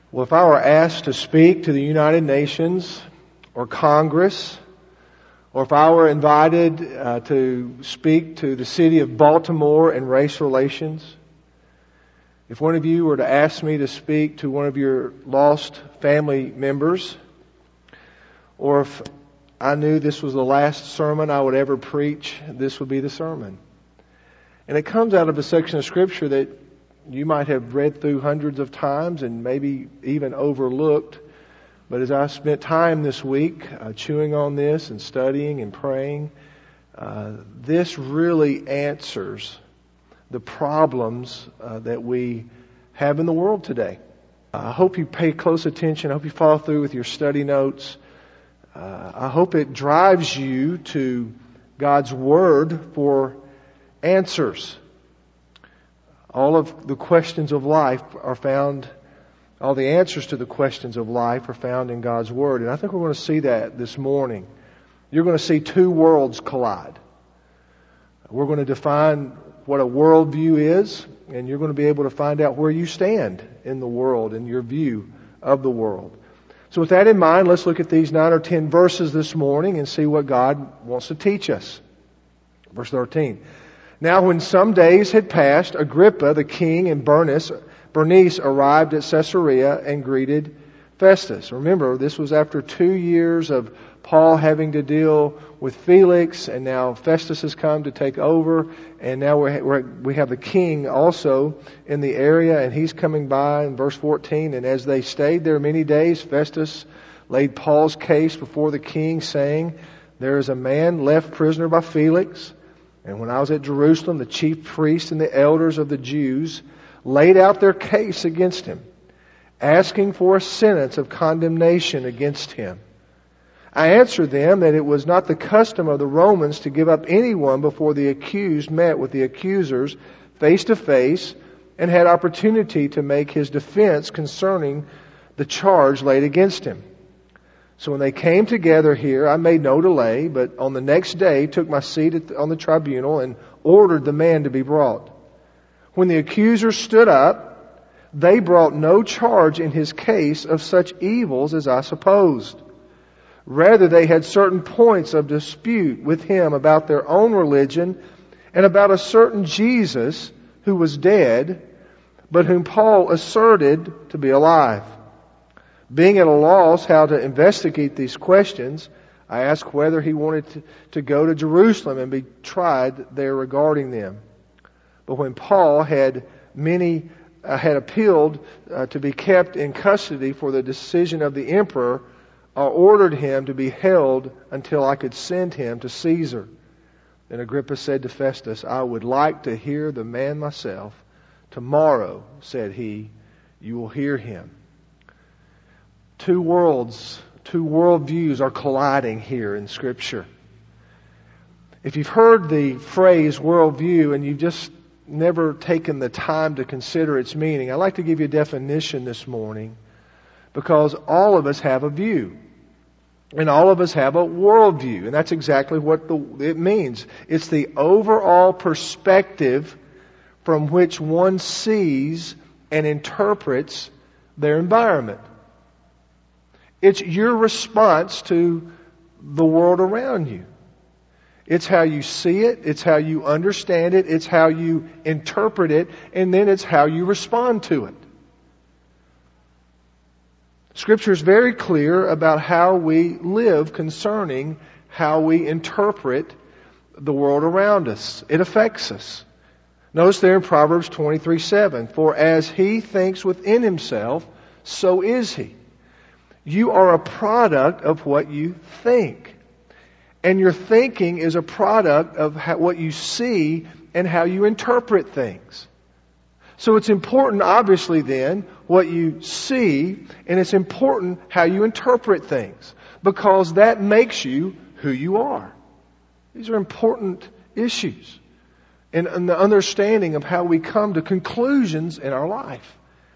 Well, if I were asked to speak to the United Nations or Congress, or if I were invited to speak to the city of Baltimore in race relations, if one of you were to ask me to speak to one of your lost family members, or if I knew this was the last sermon I would ever preach, this would be the sermon. And it comes out of a section of Scripture that you might have read through hundreds of times and maybe even overlooked. But as I spent time this week chewing on this and studying and praying, this really answers the problems that we have in the world today. I hope you pay close attention. I hope you follow through with your study notes. I hope it drives you to God's Word for answers. All of the questions of life are found, all the answers to the questions of life are found in God's Word. And I think we're going to see that this morning. You're going to see two worlds collide. We're going to define what a worldview is, and you're going to be able to find out where you stand in the world and your view of the world. So with that in mind, let's look at these 9 or 10 verses this morning and see what God wants to teach us. Verse 13. Now when some days had passed, Agrippa the king and Bernice arrived at Caesarea and greeted Festus. Remember, this was after 2 years of Paul having to deal with Felix, and now Festus has come to take over, and now we have the king also in the area, and he's coming by in verse 14. And as they stayed there many days, Festus laid Paul's case before the king, saying, "There is a man left prisoner by Felix. And when I was at Jerusalem, the chief priests and the elders of the Jews laid out their case against him, asking for a sentence of condemnation against him. I answered them that it was not the custom of the Romans to give up anyone before the accused met with the accusers face to face and had opportunity to make his defense concerning the charge laid against him. So when they came together here, I made no delay, but on the next day took my seat on the tribunal and ordered the man to be brought. When the accusers stood up, they brought no charge in his case of such evils as I supposed. Rather, they had certain points of dispute with him about their own religion and about a certain Jesus who was dead, but whom Paul asserted to be alive. Being at a loss how to investigate these questions, I asked whether he wanted to go to Jerusalem and be tried there regarding them. But when Paul had appealed to be kept in custody for the decision of the emperor, I ordered him to be held until I could send him to Caesar. Then Agrippa said to Festus, "I would like to hear the man myself. Tomorrow," said he, "you will hear him." Two worldviews are colliding here in Scripture. If you've heard the phrase worldview and you've just never taken the time to consider its meaning, I'd like to give you a definition this morning, because all of us have a view. And all of us have a worldview. And that's exactly what it means. It's the overall perspective from which one sees and interprets their environment. It's your response to the world around you. It's how you see it, it's how you understand it, it's how you interpret it, and then it's how you respond to it. Scripture is very clear about how we live concerning how we interpret the world around us. It affects us. Notice there in Proverbs 23:7, "For as he thinks within himself, so is he." You are a product of what you think. And your thinking is a product of what you see and how you interpret things. So it's important, obviously, then, what you see, and it's important how you interpret things, because that makes you who you are. These are important issues in the understanding of how we come to conclusions in our life.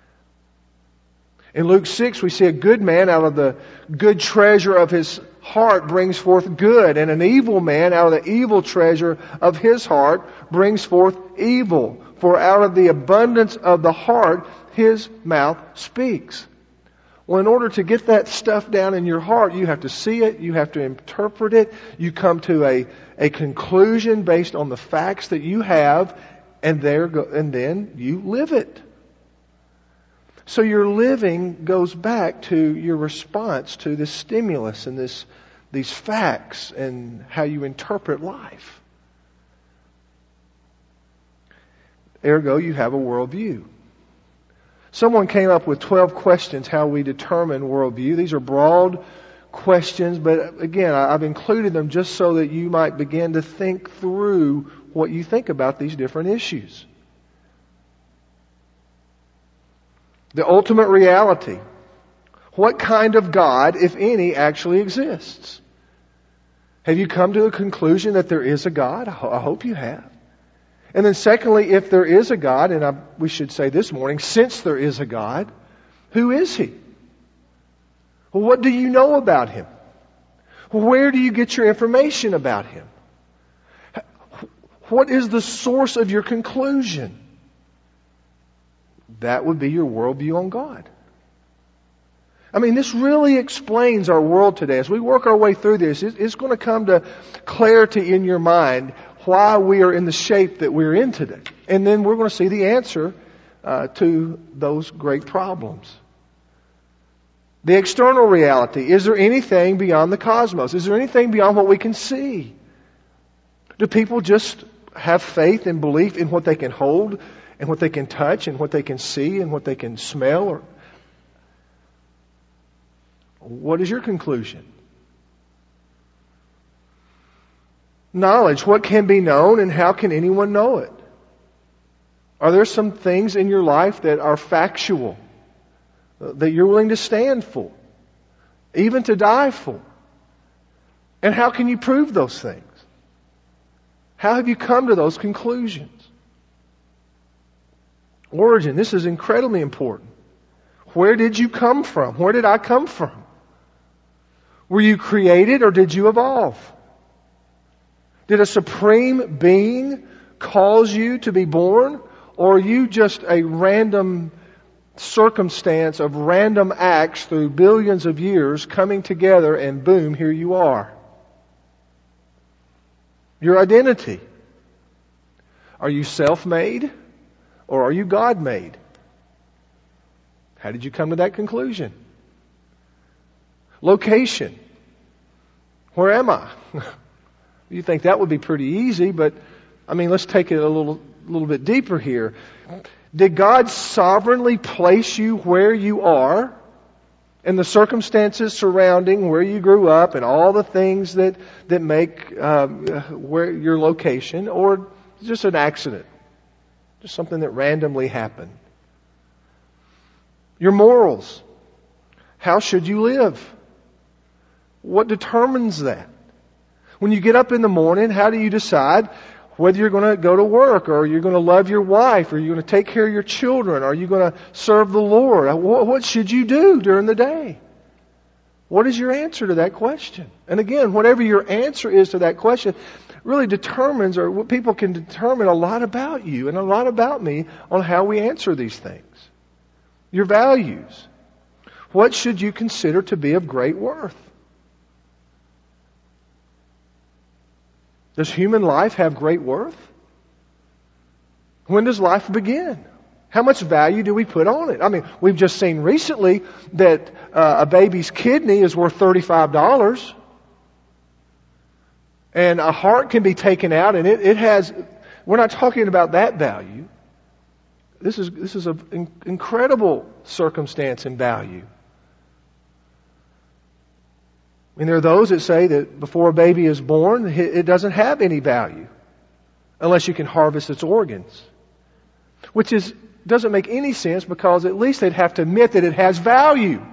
In Luke 6, we see a good man out of the good treasure of his heart brings forth good, and an evil man out of the evil treasure of his heart brings forth evil. For out of the abundance of the heart, his mouth speaks. Well, in order to get that stuff down in your heart, you have to see it, you have to interpret it, you come to a conclusion based on the facts that you have, and then you live it. So your living goes back to your response to this stimulus and these facts and how you interpret life. Ergo, you have a worldview. Someone came up with 12 questions how we determine worldview. These are broad questions, but again, I've included them just so that you might begin to think through what you think about these different issues. The ultimate reality. What kind of God, if any, actually exists? Have you come to a conclusion that there is a God? I hope you have. And then secondly, if there is a God, and we should say this morning, since there is a God, who is He? Well, what do you know about Him? Where do you get your information about Him? What is the source of your conclusion? That would be your worldview on God. I mean, this really explains our world today. As we work our way through this, it's going to come to clarity in your mind why we are in the shape that we're in today. And then we're going to see the answer to those great problems. The external reality. Is there anything beyond the cosmos? Is there anything beyond what we can see? Do people just have faith and belief in what they can hold and what they can touch and what they can see and what they can smell? Or what is your conclusion? Knowledge. What can be known and how can anyone know it? Are there some things in your life that are factual, that you're willing to stand for, even to die for? And how can you prove those things? How have you come to those conclusions? Origin. This is incredibly important. Where did you come from? Where did I come from? Were you created or did you evolve? Did a supreme being cause you to be born? Or are you just a random circumstance of random acts through billions of years coming together and boom, here you are? Your identity. Are you self-made or are you God-made? How did you come to that conclusion? Location. Where am I? You think that would be pretty easy, but let's take it a little bit deeper here. Did God sovereignly place you where you are and the circumstances surrounding where you grew up and all the things that make where your location, or just an accident? Just something that randomly happened. Your morals. How should you live? What determines that? When you get up in the morning, how do you decide whether you're going to go to work, or you're going to love your wife, or you're going to take care of your children, or are you going to serve the Lord? What should you do during the day? What is your answer to that question? And again, whatever your answer is to that question really determines, or what people can determine, a lot about you and a lot about me on how we answer these things. Your values. What should you consider to be of great worth? Does human life have great worth? When does life begin? How much value do we put on it? We've just seen recently that a baby's kidney is worth $35. And a heart can be taken out, and it has... We're not talking about that value. This is an incredible circumstance and value. There are those that say that before a baby is born, it doesn't have any value unless you can harvest its organs. Which doesn't make any sense, because at least they'd have to admit that it has value.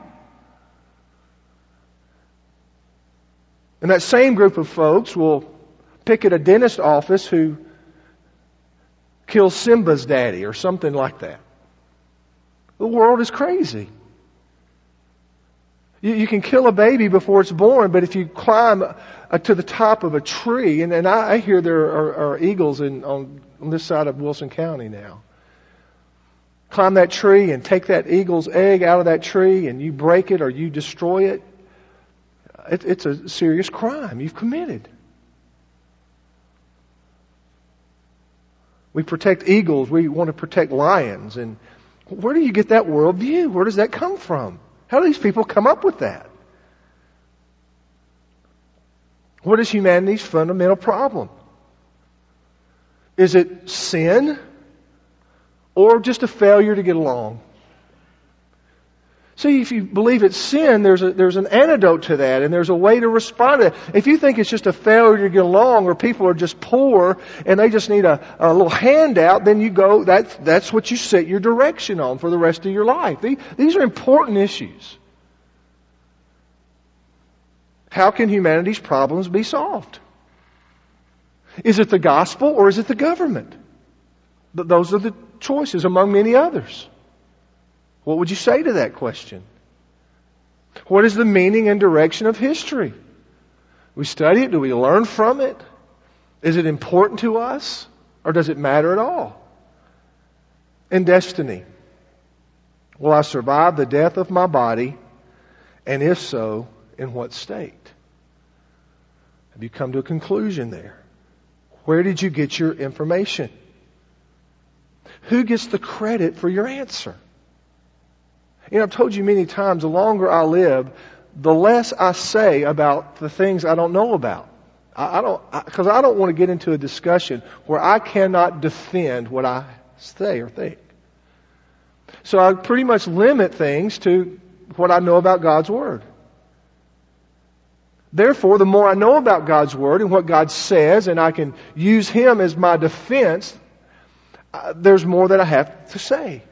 And that same group of folks will pick at a dentist office who kills Simba's daddy or something like that. The world is crazy. You can kill a baby before it's born, but if you climb to the top of a tree, and I hear there are eagles on this side of Wilson County now. climb that tree and take that eagle's egg out of that tree and you break it or you destroy it, it's a serious crime you've committed. We protect eagles. We want to protect lions. And where do you get that worldview? Where does that come from? How do these people come up with that? What is humanity's fundamental problem? Is it sin or just a failure to get along? See, if you believe it's sin, there's an antidote to that, and there's a way to respond to it. If you think it's just a failure to get along, or people are just poor and they just need a little handout, then you go. That's what you set your direction on for the rest of your life. These are important issues. How can humanity's problems be solved? Is it the gospel or is it the government? Those are the choices among many others. What would you say to that question? What is the meaning and direction of history? We study it. Do we learn from it? Is it important to us? Or does it matter at all? And destiny. Will I survive the death of my body? And if so, in what state? Have you come to a conclusion there? Where did you get your information? Who gets the credit for your answer? You know, I've told you many times, the longer I live, the less I say about the things I don't know about. Because I don't want to get into a discussion where I cannot defend what I say or think. So I pretty much limit things to what I know about God's Word. Therefore, the more I know about God's Word and what God says, and I can use Him as my defense, there's more that I have to say.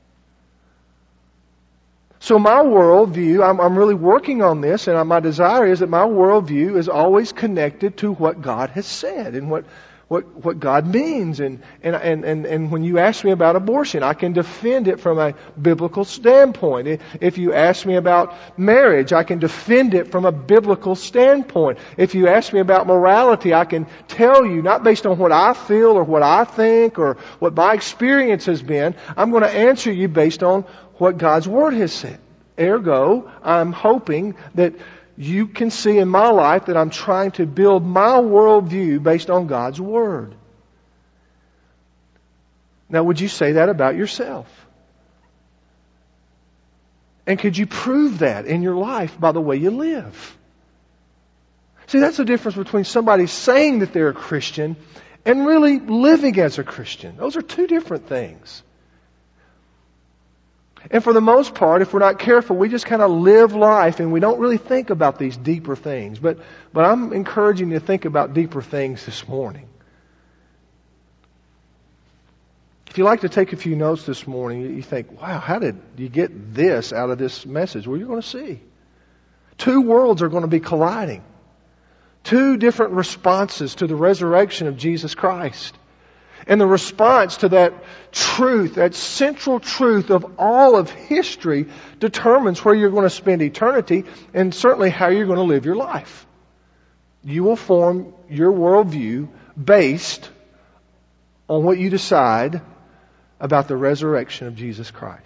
So my worldview, I'm really working on this, and my desire is that my worldview is always connected to what God has said and what God means. And when you ask me about abortion, I can defend it from a biblical standpoint. If you ask me about marriage, I can defend it from a biblical standpoint. If you ask me about morality, I can tell you, not based on what I feel or what I think or what my experience has been, I'm going to answer you based on what God's Word has said. Ergo, I'm hoping that you can see in my life that I'm trying to build my worldview based on God's Word. Now, would you say that about yourself? And could you prove that in your life by the way you live? See, that's the difference between somebody saying that they're a Christian and really living as a Christian. Those are two different things. And for the most part, if we're not careful, we just kind of live life and we don't really think about these deeper things. But I'm encouraging you to think about deeper things this morning. If you'd like to take a few notes this morning, you think, wow, how did you get this out of this message? Well, you're going to see. Two worlds are going to be colliding. Two different responses to the resurrection of Jesus Christ. And the response to that truth, that central truth of all of history, determines where you're going to spend eternity and certainly how you're going to live your life. You will form your worldview based on what you decide about the resurrection of Jesus Christ.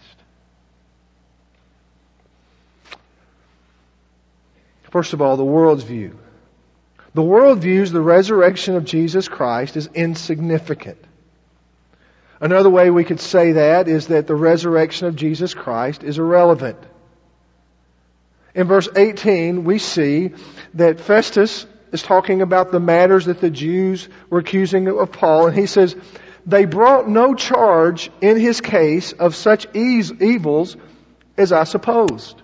First of all, the world's view. The world views the resurrection of Jesus Christ as insignificant. Another way we could say that is that the resurrection of Jesus Christ is irrelevant. In verse 18, we see that Festus is talking about the matters that the Jews were accusing of Paul, and he says, they brought no charge in his case of such evils as I supposed.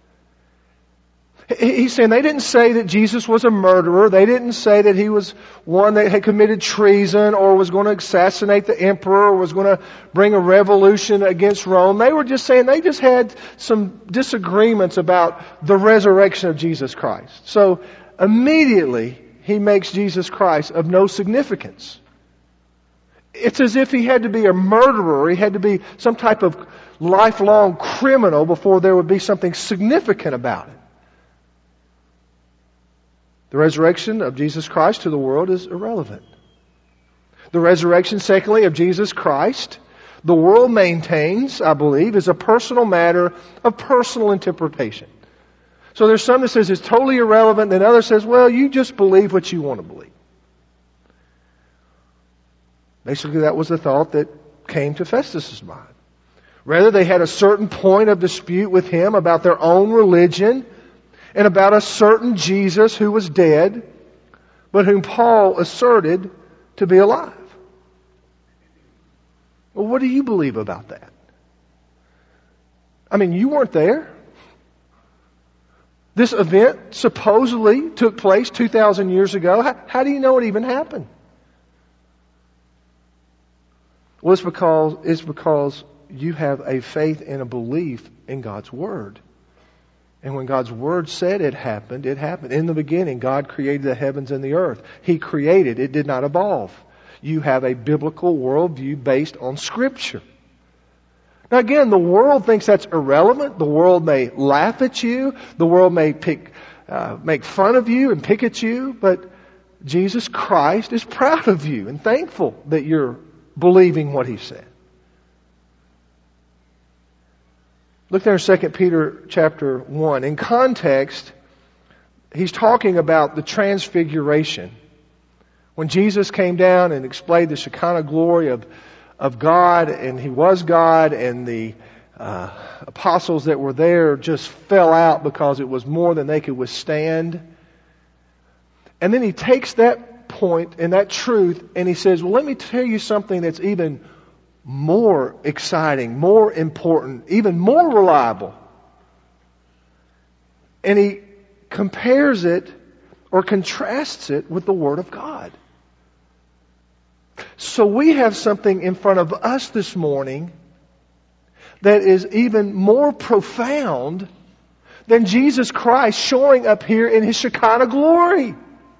He's saying they didn't say that Jesus was a murderer. They didn't say that he was one that had committed treason or was going to assassinate the emperor or was going to bring a revolution against Rome. They were just saying they just had some disagreements about the resurrection of Jesus Christ. So immediately he makes Jesus Christ of no significance. It's as if he had to be a murderer. He had to be some type of lifelong criminal before there would be something significant about it. The resurrection of Jesus Christ to the world is irrelevant. The resurrection, secondly, of Jesus Christ, The world maintains, I believe, is a personal matter of personal interpretation. So there's some that says it's totally irrelevant, and others says, well, you just believe what you want to believe. Basically, that was the thought that came to Festus's mind. Rather, they had a certain point of dispute with him about their own religion and about a certain Jesus who was dead, but whom Paul asserted to be alive. Well, what do you believe about that? I mean, you weren't there. This event supposedly took place 2,000 years ago. How do you know it even happened? Well, it's because you have a faith and a belief in God's Word. And when God's Word said it happened, it happened. In the beginning, God created the heavens and the earth. He created. It did not evolve. You have a biblical worldview based on Scripture. Now again, the world thinks that's irrelevant. The world may laugh at you. The world may make fun of you and pick at you. But Jesus Christ is proud of you and thankful that you're believing what He said. Look there in 2 Peter chapter 1. In context, he's talking about the transfiguration. When Jesus came down and displayed the Shekinah glory of God, and He was God, and the apostles that were there just fell out because it was more than they could withstand. And then He takes that point and that truth and He says, well, let me tell you something that's even more exciting, more important, even more reliable. And He compares it or contrasts it with the Word of God. So we have something in front of us this morning that is even more profound than Jesus Christ showing up here in His Shekinah glory.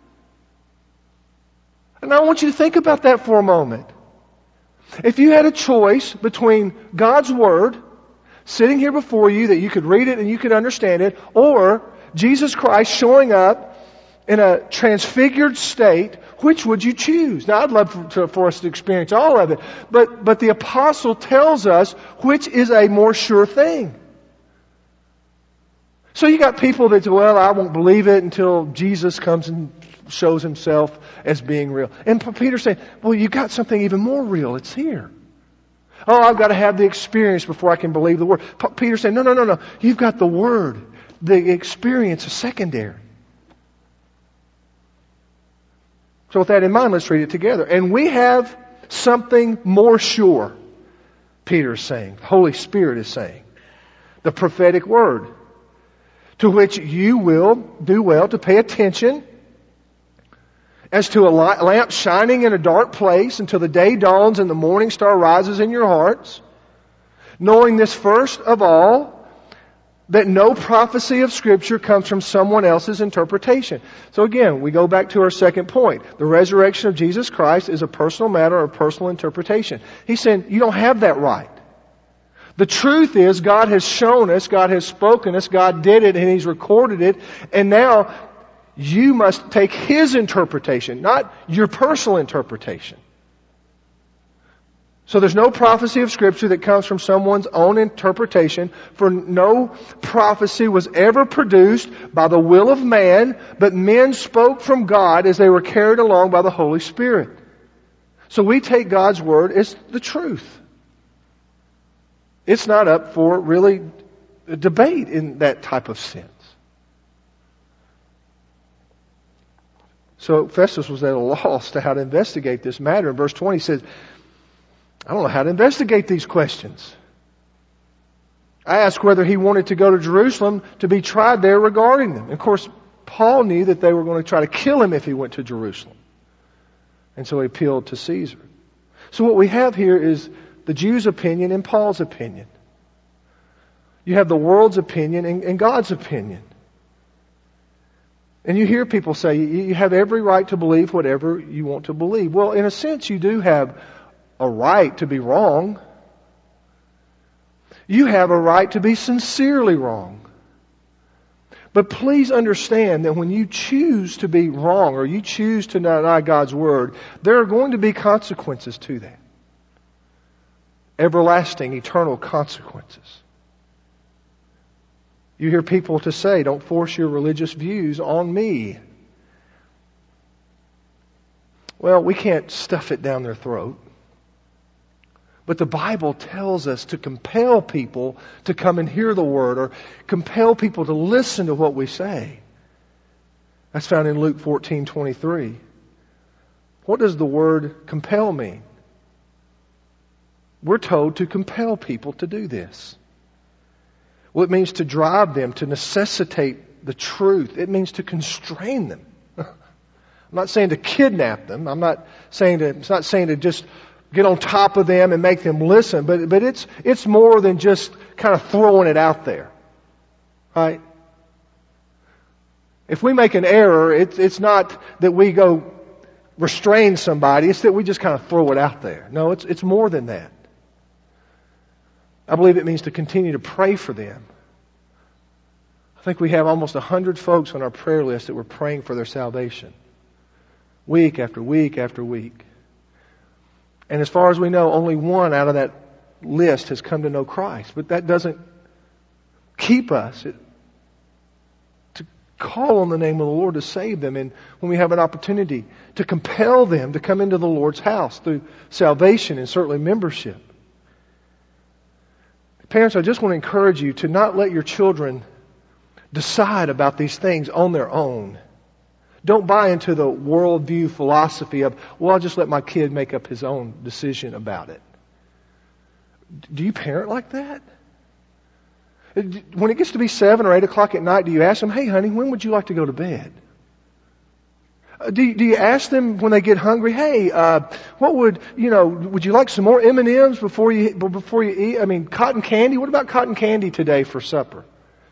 And I want you to think about that for a moment. If you had a choice between God's Word sitting here before you that you could read it and you could understand it, or Jesus Christ showing up in a transfigured state, which would you choose? Now, I'd love for us to experience all of it, but the apostle tells us which is a more sure thing. So you got people that say, well, I won't believe it until Jesus comes and shows Himself as being real. And Peter's saying, well, you got something even more real. It's here. Oh, I've got to have the experience before I can believe the Word. Peter's saying, no. You've got the Word. The experience is secondary. So with that in mind, let's read it together. And we have something more sure, Peter is saying. The Holy Spirit is saying. The prophetic word, to which you will do well to pay attention as to a lamp shining in a dark place until the day dawns and the morning star rises in your hearts, knowing this first of all, that no prophecy of Scripture comes from someone else's interpretation. So again, we go back to our second point. The resurrection of Jesus Christ is a personal matter of personal interpretation. He's saying you don't have that right. The truth is God has shown us, God has spoken us, God did it and He's recorded it, and now you must take His interpretation, not your personal interpretation. So there's no prophecy of Scripture that comes from someone's own interpretation, for no prophecy was ever produced by the will of man, but men spoke from God as they were carried along by the Holy Spirit. So we take God's Word as the truth. It's not up for really a debate in that type of sense. So Festus was at a loss to how to investigate this matter. In verse 20 he says, I don't know how to investigate these questions. I asked whether he wanted to go to Jerusalem to be tried there regarding them. And of course, Paul knew that they were going to try to kill him if he went to Jerusalem. And so he appealed to Caesar. So what we have here is the Jews' opinion and Paul's opinion. You have the world's opinion and God's opinion. And you hear people say, you have every right to believe whatever you want to believe. Well, in a sense, you do have a right to be wrong. You have a right to be sincerely wrong. But please understand that when you choose to be wrong or you choose to deny God's Word, there are going to be consequences to that. everlasting, eternal consequences. You hear people to say, don't force your religious views on me. Well, we can't stuff it down their throat. But the Bible tells us to compel people to come and hear the Word, or compel people to listen to what we say. That's found in Luke 14:23. What does the word compel mean? We're told to compel people to do this. Well, it means to drive them, to necessitate the truth. It means to constrain them. I'm not saying to kidnap them. It's not saying to just get on top of them and make them listen. But it's more than just kind of throwing it out there. Right? If we make an error, it's not that we go restrain somebody. It's that we just kind of throw it out there. No, it's more than that. I believe it means to continue to pray for them. I think we have almost 100 folks on our prayer list that we're praying for their salvation. Week after week after week. And as far as we know, only one out of that list has come to know Christ. But that doesn't keep us to call on the name of the Lord to save them. And when we have an opportunity to compel them to come into the Lord's house through salvation and certainly membership. Parents, I just want to encourage you to not let your children decide about these things on their own. Don't buy into the worldview philosophy of, well, I'll just let my kid make up his own decision about it. Do you parent like that? When it gets to be 7 or 8 o'clock at night, do you ask them, hey, honey, when would you like to go to bed? Do you ask them when they get hungry, hey, would you like some more M&Ms before you eat? I mean, cotton candy? What about cotton candy today for supper?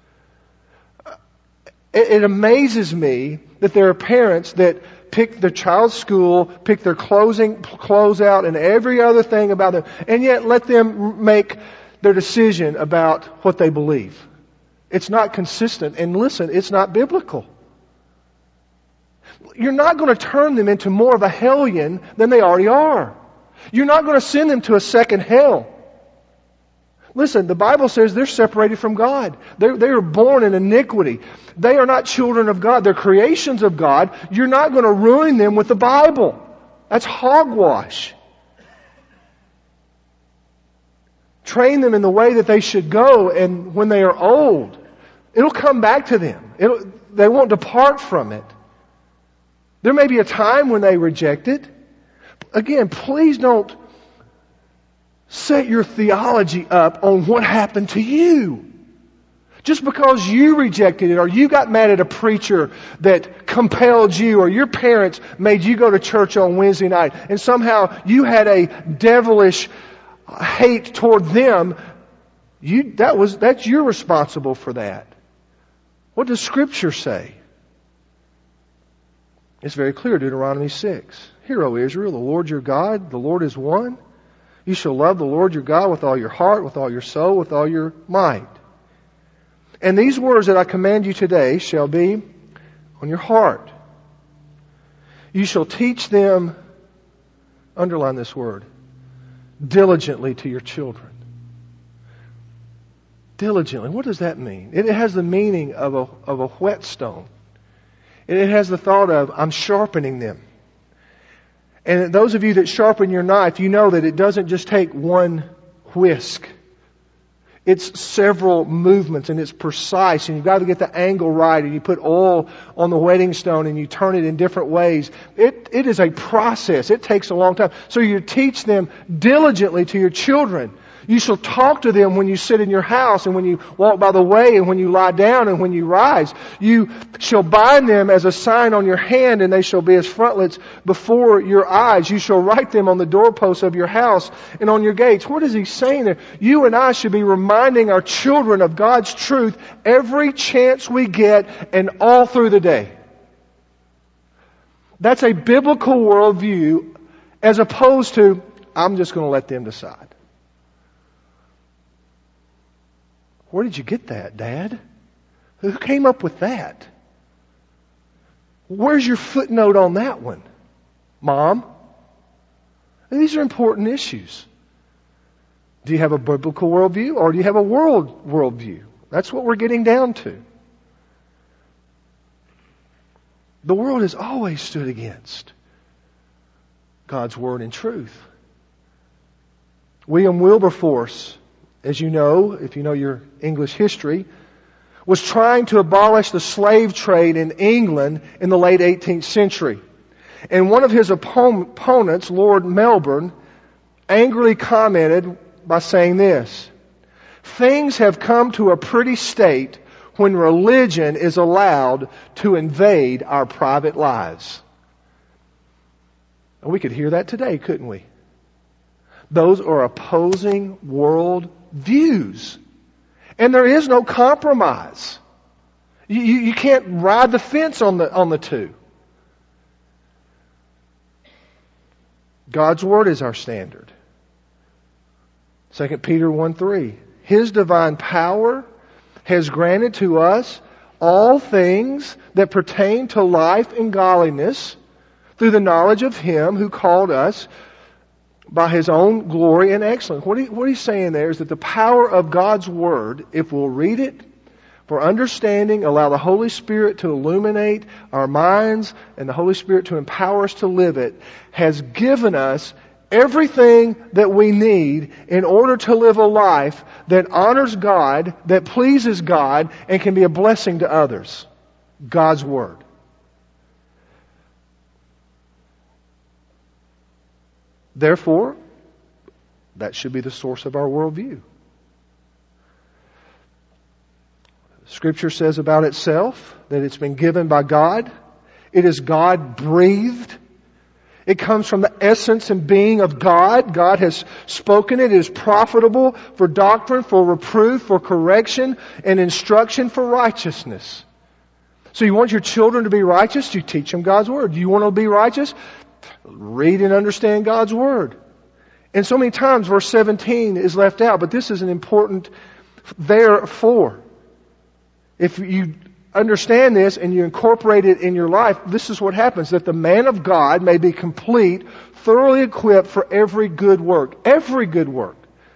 It amazes me that there are parents that pick their child's school, pick their clothes out, and every other thing about them, and yet let them make their decision about what they believe. It's not consistent, and listen, it's not biblical. You're not going to turn them into more of a hellion than they already are. You're not going to send them to a second hell. Listen, the Bible says they're separated from God. They are born in iniquity. They are not children of God. They're creations of God. You're not going to ruin them with the Bible. That's hogwash. Train them in the way that they should go, and when they are old, it'll come back to them. They won't depart from it. There may be a time when they reject it. Again, please don't set your theology up on what happened to you. Just because you rejected it, or you got mad at a preacher that compelled you, or your parents made you go to church on Wednesday night, and somehow you had a devilish hate toward them, you're responsible for that. What does Scripture say? It's very clear, Deuteronomy 6. Hear, O Israel, the Lord your God, the Lord is one. You shall love the Lord your God with all your heart, with all your soul, with all your might. And these words that I command you today shall be on your heart. You shall teach them, underline this word, diligently to your children. Diligently. What does that mean? It has the meaning of a whetstone. It has the thought of, I'm sharpening them. And those of you that sharpen your knife, you know that it doesn't just take one whisk. It's several movements, and it's precise, and you've got to get the angle right, and you put oil on the whetting stone and you turn it in different ways. It is a process. It takes a long time. So you teach them diligently to your children. You shall talk to them when you sit in your house, and when you walk by the way, and when you lie down, and when you rise. You shall bind them as a sign on your hand, and they shall be as frontlets before your eyes. You shall write them on the doorposts of your house and on your gates. What is he saying there? You and I should be reminding our children of God's truth every chance we get and all through the day. That's a biblical worldview, as opposed to, I'm just going to let them decide. Where did you get that, Dad? Who came up with that? Where's your footnote on that one, Mom? And these are important issues. Do you have a biblical worldview or do you have a worldview? That's what we're getting down to. The world has always stood against God's Word and truth. William Wilberforce, as you know, if you know your English history, was trying to abolish the slave trade in England in the late 18th century. And one of his opponents, Lord Melbourne, angrily commented by saying this: "Things have come to a pretty state when religion is allowed to invade our private lives." And we could hear that today, couldn't we? Those are opposing world views. And there is no compromise. You can't ride the fence on the two. God's Word is our standard. 2 Peter 1:3. His divine power has granted to us all things that pertain to life and godliness through the knowledge of Him who called us by His own glory and excellence. What he's saying there is that the power of God's Word, if we'll read it for understanding, allow the Holy Spirit to illuminate our minds and the Holy Spirit to empower us to live it, has given us everything that we need in order to live a life that honors God, that pleases God, and can be a blessing to others. God's Word. Therefore, that should be the source of our worldview. Scripture says about itself that it's been given by God. It is God-breathed. It comes from the essence and being of God. God has spoken it. It is profitable for doctrine, for reproof, for correction, and instruction for righteousness. So you want your children to be righteous? You teach them God's Word. Do you want to be righteous? Read and understand God's Word. And so many times verse 17 is left out, but this is an important therefore. If you understand this and you incorporate it in your life, this is what happens, that the man of God may be complete, thoroughly equipped for every good work. Every good work.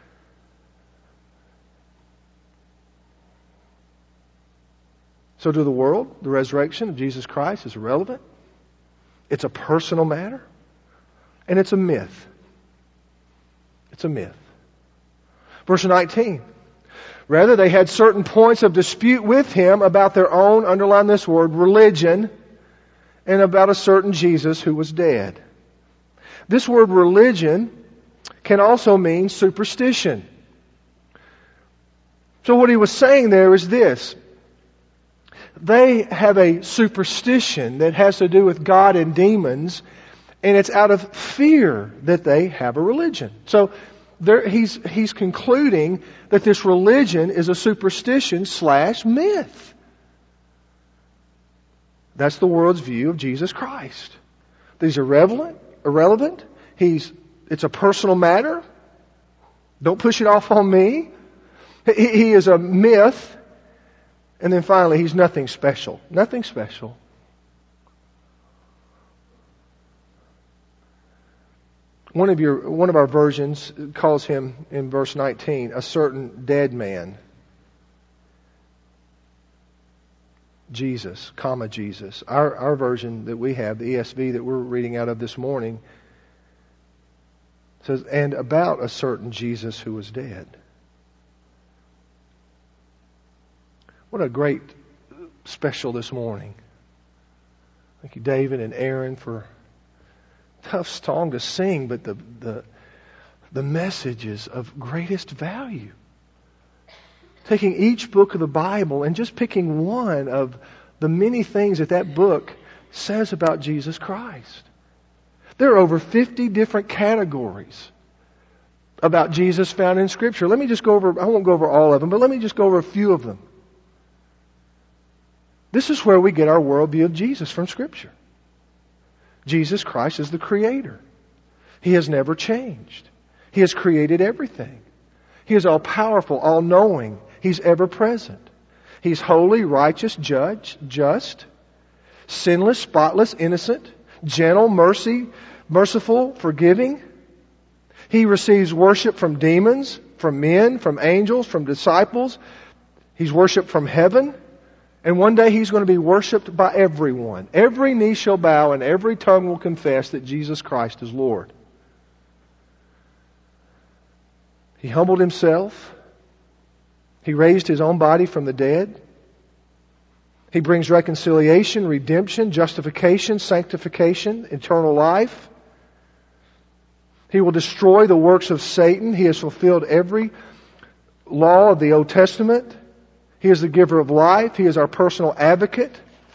So to the world, the resurrection of Jesus Christ is irrelevant. It's a personal matter. And it's a myth. It's a myth. Verse 19. Rather, they had certain points of dispute with him about their own, underline this word, religion, and about a certain Jesus who was dead. This word religion can also mean superstition. So what he was saying there is this. They have a superstition that has to do with God and demons, and it's out of fear that they have a religion. So he's concluding that this religion is a superstition / myth. That's the world's view of Jesus Christ. He's irrelevant. It's a personal matter. Don't push it off on me. He is a myth. And then finally, he's nothing special. Nothing special. One of our versions calls him in verse 19 a certain dead man. Jesus, Jesus. Our version that we have, the ESV that we're reading out of this morning, says, and about a certain Jesus who was dead. What a great special this morning. Thank you, David and Aaron, for a tough song to sing, but the message is of greatest value. Taking each book of the Bible and just picking one of the many things that book says about Jesus Christ. There are over 50 different categories about Jesus found in Scripture. Let me just go over, I won't go over all of them, but let me just go over a few of them. This is where we get our worldview of Jesus from Scripture. Jesus Christ is the Creator. He has never changed. He has created everything. He is all-powerful, all-knowing. He's ever-present. He's holy, righteous, just, sinless, spotless, innocent, gentle, merciful, forgiving. He receives worship from demons, from men, from angels, from disciples. He's worshipped from heaven. And one day He's going to be worshipped by everyone. Every knee shall bow and every tongue will confess that Jesus Christ is Lord. He humbled Himself. He raised His own body from the dead. He brings reconciliation, redemption, justification, sanctification, eternal life. He will destroy the works of Satan. He has fulfilled every law of the Old Testament. He is the giver of life. He is our personal advocate.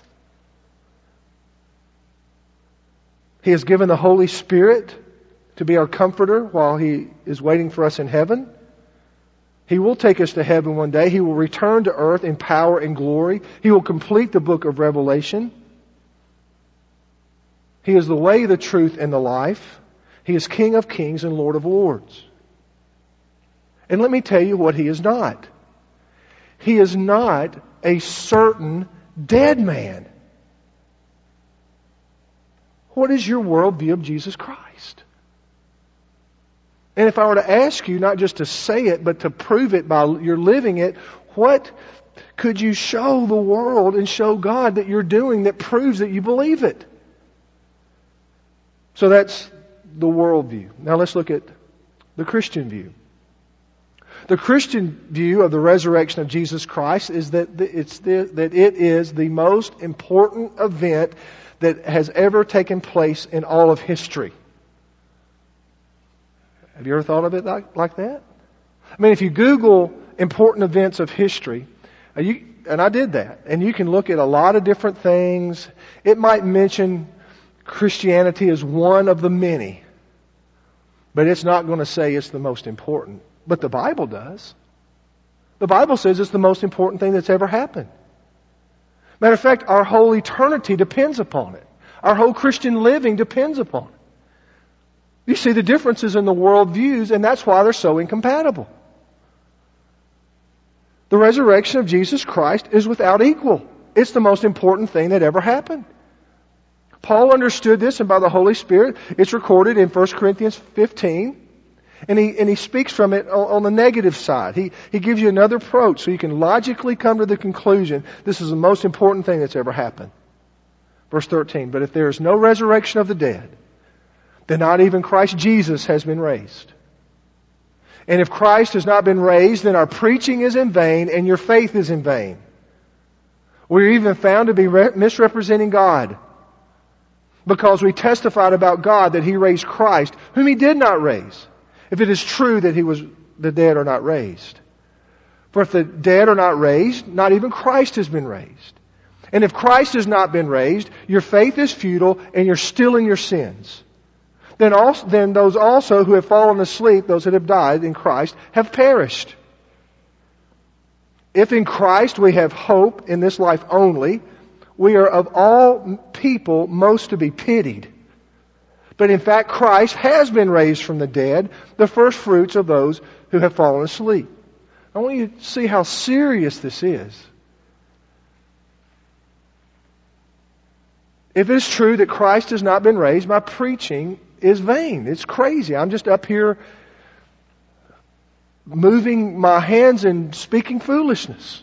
He has given the Holy Spirit to be our comforter while He is waiting for us in heaven. He will take us to heaven one day. He will return to earth in power and glory. He will complete the book of Revelation. He is the way, the truth, and the life. He is King of kings and Lord of lords. And let me tell you what He is not. He is not a certain dead man. What is your worldview of Jesus Christ? And if I were to ask you, not just to say it, but to prove it by your living it, what could you show the world and show God that you're doing that proves that you believe it? So that's the worldview. Now let's look at the Christian view. The Christian view of the resurrection of Jesus Christ is that it is the most important event that has ever taken place in all of history. Have you ever thought of it like that? I mean, if you Google important events of history, and I did that, and you can look at a lot of different things. It might mention Christianity as one of the many, but it's not going to say it's the most important. But the Bible does. The Bible says it's the most important thing that's ever happened. Matter of fact, our whole eternity depends upon it. Our whole Christian living depends upon it. You see the differences in the worldviews, and that's why they're so incompatible. The resurrection of Jesus Christ is without equal. It's the most important thing that ever happened. Paul understood this, and by the Holy Spirit, it's recorded in 1 Corinthians 15. And he speaks from it on the negative side. He gives you another approach so you can logically come to the conclusion this is the most important thing that's ever happened. Verse 13, but if there is no resurrection of the dead, then not even Christ Jesus has been raised. And if Christ has not been raised, then our preaching is in vain and your faith is in vain. We're even found to be misrepresenting God, because we testified about God that He raised Christ, whom He did not raise, if it is true that the dead are not raised. For if the dead are not raised, not even Christ has been raised. And if Christ has not been raised, your faith is futile and you're still in your sins. Then those also who have fallen asleep, those that have died in Christ, have perished. If in Christ we have hope in this life only, we are of all people most to be pitied. But in fact, Christ has been raised from the dead, the first fruits of those who have fallen asleep. I want you to see how serious this is. If it's true that Christ has not been raised, my preaching is vain. It's crazy. I'm just up here moving my hands and speaking foolishness.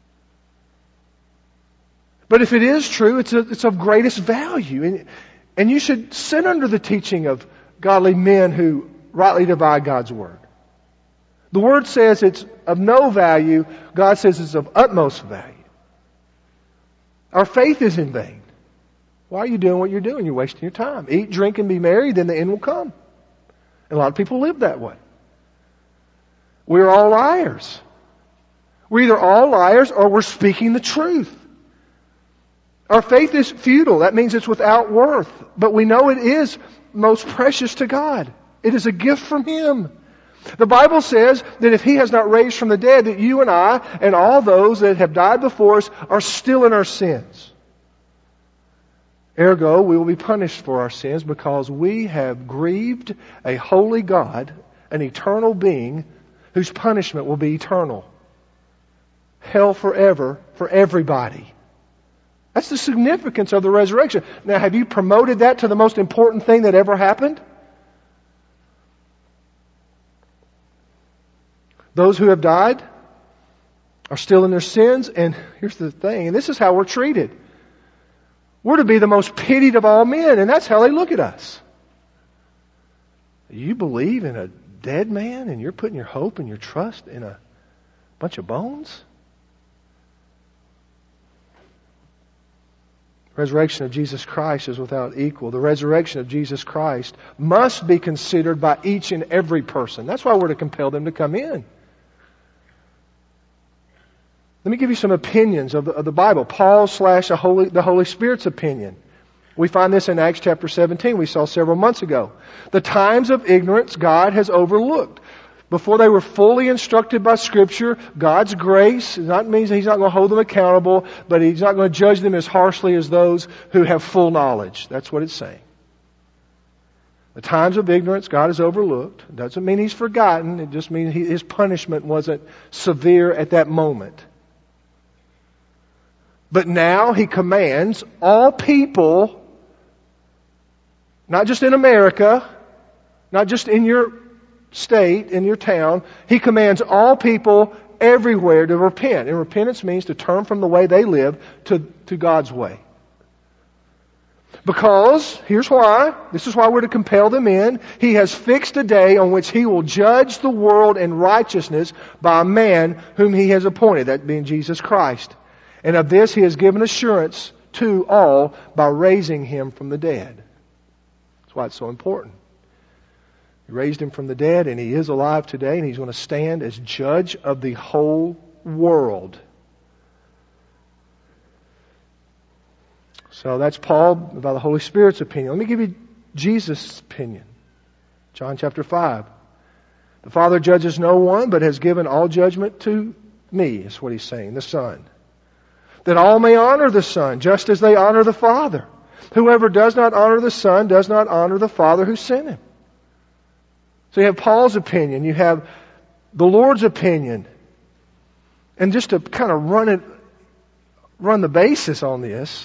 But if it is true, it's of greatest value. And you should sit under the teaching of godly men who rightly divide God's Word. The Word says it's of no value. God says it's of utmost value. Our faith is in vain. Why are you doing what you're doing? You're wasting your time. Eat, drink, and be merry, then the end will come. And a lot of people live that way. We're all liars. We're either all liars or we're speaking the truth. Our faith is futile. That means it's without worth. But we know it is most precious to God. It is a gift from Him. The Bible says that if He has not raised from the dead, that you and I and all those that have died before us are still in our sins. Ergo, we will be punished for our sins because we have grieved a holy God, an eternal being, whose punishment will be eternal. Hell forever for everybody. That's the significance of the resurrection. Now, have you promoted that to the most important thing that ever happened? Those who have died are still in their sins, and here's the thing, and this is how we're treated. We're to be the most pitied of all men, and that's how they look at us. You believe in a dead man, and you're putting your hope and your trust in a bunch of bones? The resurrection of Jesus Christ is without equal. The resurrection of Jesus Christ must be considered by each and every person. That's why we're to compel them to come in. Let me give you some opinions of the Bible. Paul / the Holy Spirit's opinion. We find this in Acts chapter 17 we saw several months ago. The times of ignorance God has overlooked. Before they were fully instructed by Scripture, God's grace means He's not going to hold them accountable, but He's not going to judge them as harshly as those who have full knowledge. That's what it's saying. The times of ignorance God has overlooked. It doesn't mean He's forgotten. It just means His punishment wasn't severe at that moment. But now He commands all people, not just in America, not just in your state, in your town, He commands all people everywhere to repent. And repentance means to turn from the way they live to God's way. Because, here's why, this is why we're to compel them in. He has fixed a day on which He will judge the world in righteousness by a man whom He has appointed, that being Jesus Christ. And of this He has given assurance to all by raising Him from the dead. That's why it's so important. He raised Him from the dead, and He is alive today, and He's going to stand as judge of the whole world. So that's Paul by the Holy Spirit's opinion. Let me give you Jesus' opinion. John chapter 5. The Father judges no one, but has given all judgment to me, is what He's saying, the Son. That all may honor the Son, just as they honor the Father. Whoever does not honor the Son does not honor the Father who sent Him. So you have Paul's opinion, you have the Lord's opinion. And just to kind of run the basis on this,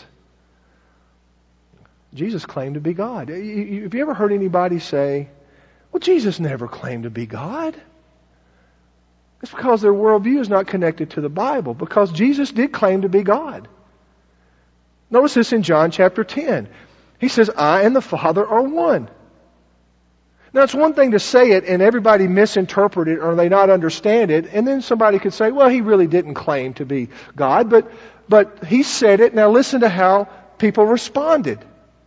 Jesus claimed to be God. Have you ever heard anybody say, well, Jesus never claimed to be God? It's because their worldview is not connected to the Bible. Because Jesus did claim to be God. Notice this in John chapter 10. He says, I and the Father are one. Now it's one thing to say it and everybody misinterpret it or they not understand it. And then somebody could say, well, He really didn't claim to be God. But He said it. Now listen to how people responded.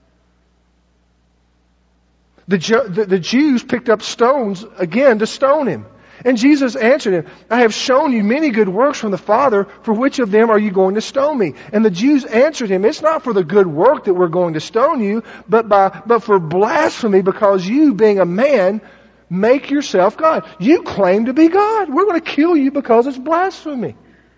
The Jews picked up stones again to stone Him. And Jesus answered him, I have shown you many good works from the Father. For which of them are you going to stone me? And the Jews answered him, it's not for the good work that we're going to stone you, but for blasphemy, because you, being a man, make yourself God. You claim to be God. We're going to kill you because it's blasphemy.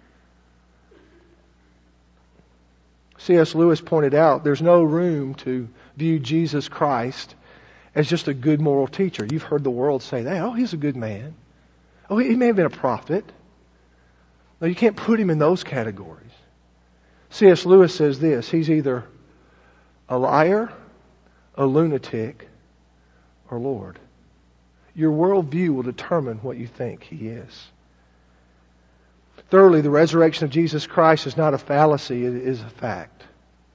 C.S. Lewis pointed out there's no room to view Jesus Christ as just a good moral teacher. You've heard the world say that. Oh, He's a good man. Oh, He may have been a prophet. No, you can't put Him in those categories. C.S. Lewis says this, He's either a liar, a lunatic, or Lord. Your worldview will determine what you think He is. Thirdly, the resurrection of Jesus Christ is not a fallacy, it is a fact.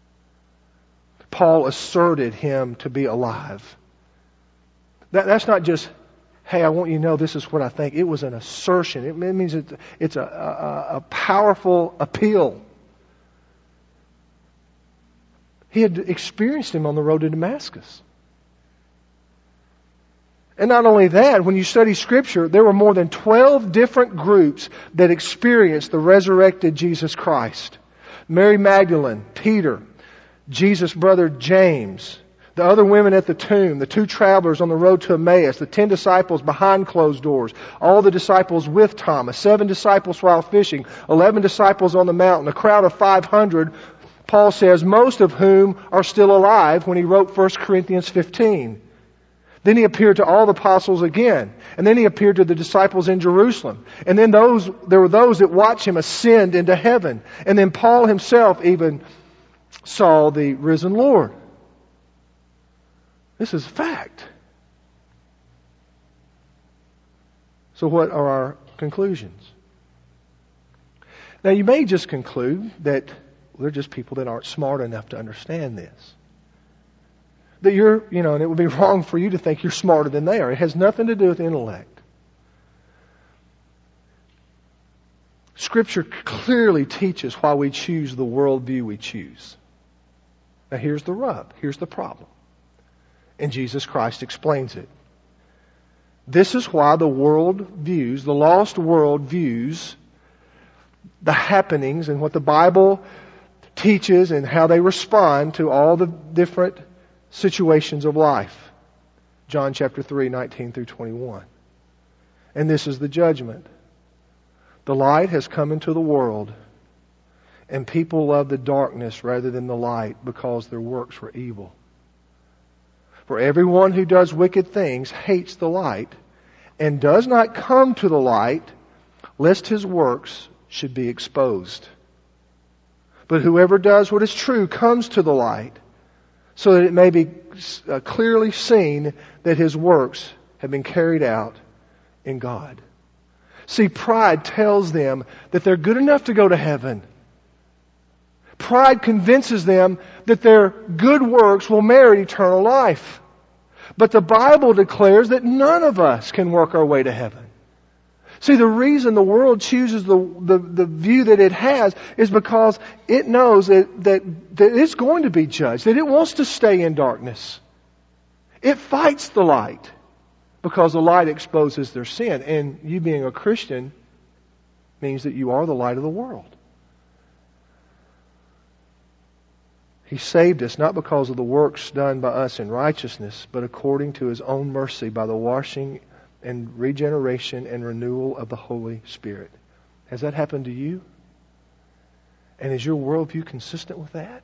Paul asserted Him to be alive. That's not just, hey, I want you to know this is what I think. It was an assertion. It means it's a powerful appeal. He had experienced Him on the road to Damascus. And not only that, when you study Scripture, there were more than 12 different groups that experienced the resurrected Jesus Christ. Mary Magdalene, Peter, Jesus' brother James, the other women at the tomb, the 2 travelers on the road to Emmaus, the 10 disciples behind closed doors, all the disciples with Thomas, 7 disciples while fishing, 11 disciples on the mountain, a crowd of 500, Paul says, most of whom are still alive when he wrote 1 Corinthians 15. Then He appeared to all the apostles again. And then He appeared to the disciples in Jerusalem. And then there were those that watched Him ascend into heaven. And then Paul himself even saw the risen Lord. This is a fact. So what are our conclusions. Now, you may just conclude that they're just people that aren't smart enough to understand this. That and it would be wrong for you to think you're smarter than they are. It has nothing to do with intellect. Scripture clearly teaches why we choose the worldview we choose. Now here's the rub. Here's the problem. And Jesus Christ explains it. This is why the lost world views the happenings and what the Bible teaches and how they respond to all the different situations of life. John chapter 3, 19 through 21. And this is the judgment. The light has come into the world, and people love the darkness rather than the light because their works were evil. For everyone who does wicked things hates the light and does not come to the light, lest his works should be exposed. But whoever does what is true comes to the light, so that it may be clearly seen that his works have been carried out in God. See, pride tells them that they're good enough to go to heaven. Pride convinces them that their good works will merit eternal life. But the Bible declares that none of us can work our way to heaven. See, the reason the world chooses the view that it has is because it knows that it's going to be judged, that it wants to stay in darkness. It fights the light because the light exposes their sin. And you being a Christian means that you are the light of the world. He saved us not because of the works done by us in righteousness, but according to His own mercy by the washing and regeneration and renewal of the Holy Spirit. Has that happened to you? And is your worldview consistent with that?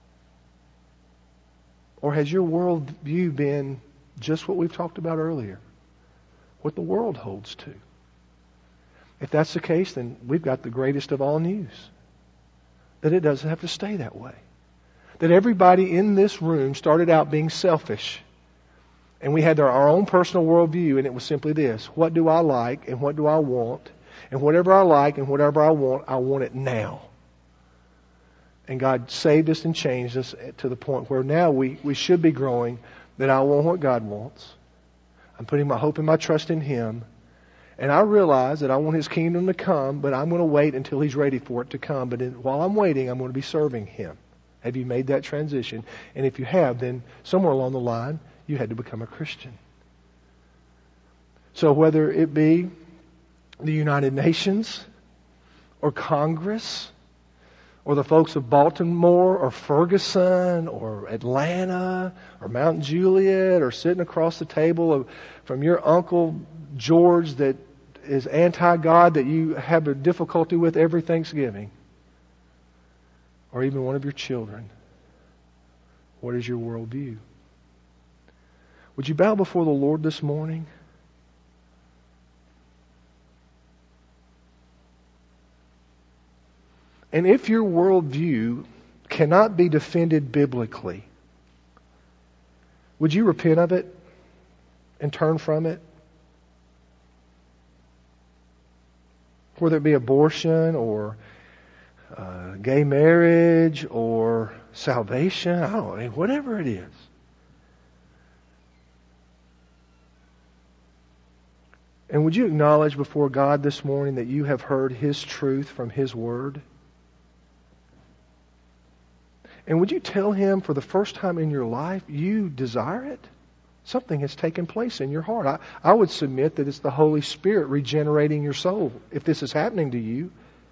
Or has your worldview been just what we've talked about earlier? What the world holds to? If that's the case, then we've got the greatest of all news. That it doesn't have to stay that way. That everybody in this room started out being selfish. And we had our own personal worldview, and it was simply this: what do I like and what do I want? And whatever I like and whatever I want it now. And God saved us and changed us to the point where now we should be growing, that I want what God wants. I'm putting my hope and my trust in Him. And I realize that I want His kingdom to come, but I'm going to wait until He's ready for it to come. But while I'm waiting, I'm going to be serving Him. Have you made that transition? And if you have, then somewhere along the line, you had to become a Christian. So whether it be the United Nations or Congress or the folks of Baltimore or Ferguson or Atlanta or Mount Juliet or sitting across the table from your Uncle George that is anti-God that you have a difficulty with every Thanksgiving, or even one of your children, what is your worldview? Would you bow before the Lord this morning? And if your worldview cannot be defended biblically, would you repent of it and turn from it? Whether it be abortion or gay marriage or salvation, I don't know, whatever it is. And would you acknowledge before God this morning that you have heard His truth from His Word? And would you tell Him for the first time in your life you desire it? Something has taken place in your heart. I would submit that it's the Holy Spirit regenerating your soul if this is happening to you.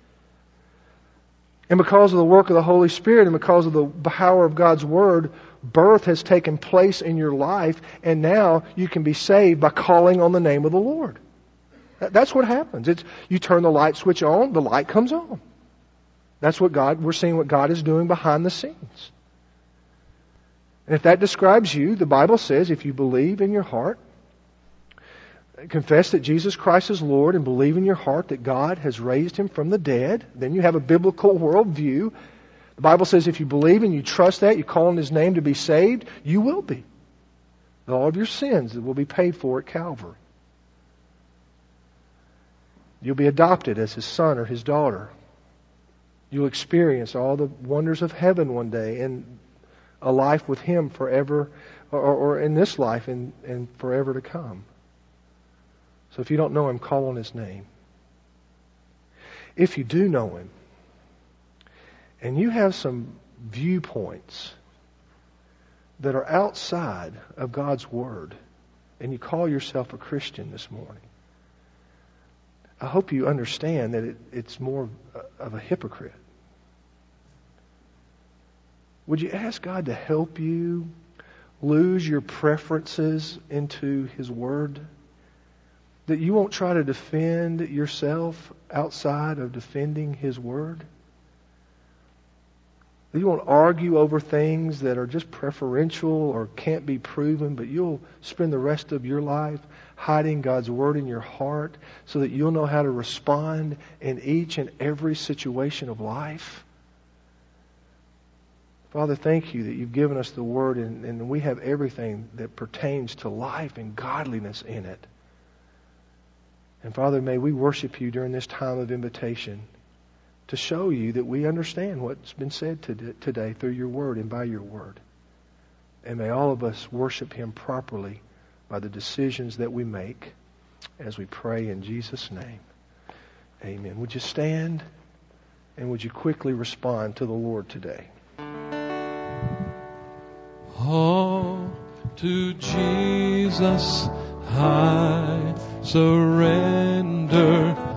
And because of the work of the Holy Spirit and because of the power of God's Word, birth has taken place in your life, and now you can be saved by calling on the name of the Lord. That's what happens. You turn the light switch on, the light comes on. That's what we're seeing what God is doing behind the scenes. And if that describes you, the Bible says if you believe in your heart, confess that Jesus Christ is Lord, and believe in your heart that God has raised Him from the dead, then you have a biblical worldview. The Bible says if you believe and you trust that, you call on His name to be saved, you will be. All of your sins will be paid for at Calvary. You'll be adopted as His son or His daughter. You'll experience all the wonders of heaven one day and a life with Him forever, or in this life and forever to come. So if you don't know Him, call on His name. If you do know Him, and you have some viewpoints that are outside of God's Word, and you call yourself a Christian this morning, I hope you understand that it's more of a hypocrite. Would you ask God to help you lose your preferences into His Word? That you won't try to defend yourself outside of defending His Word? That you won't argue over things that are just preferential or can't be proven, but you'll spend the rest of your life hiding God's Word in your heart so that you'll know how to respond in each and every situation of life? Father, thank you that you've given us the Word and we have everything that pertains to life and godliness in it. And Father, may we worship you during this time of invitation to show you that we understand what's been said today through your Word and by your Word. And may all of us worship Him properly by the decisions that we make as we pray in Jesus' name. Amen. Would you stand and would you quickly respond to the Lord today? All to Jesus I surrender.